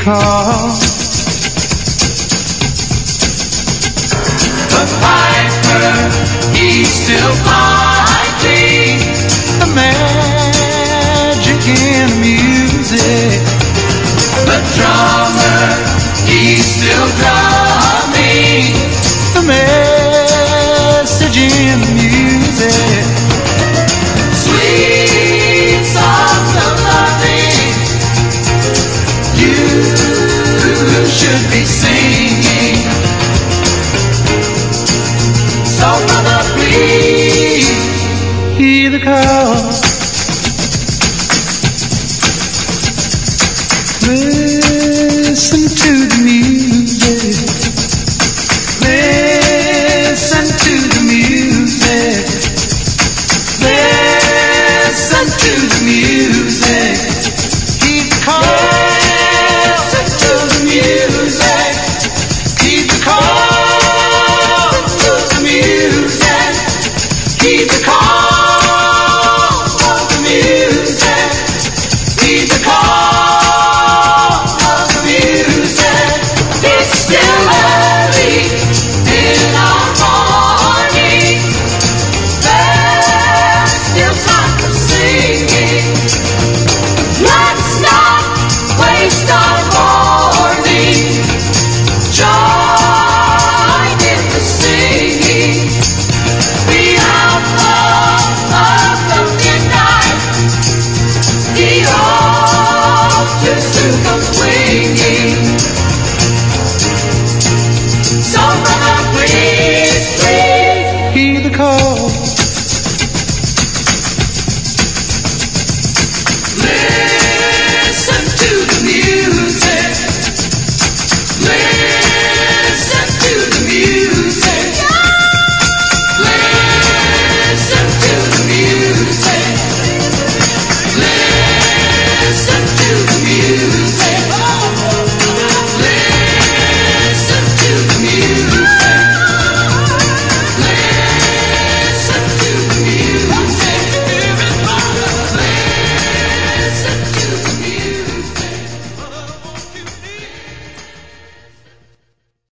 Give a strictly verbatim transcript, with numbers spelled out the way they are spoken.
call. The piper, he's still piping. The magic in the music. The drummer, he's still drumming. The message in the music. Sweet songs of loving, you should be singing. So brother, please hear the call.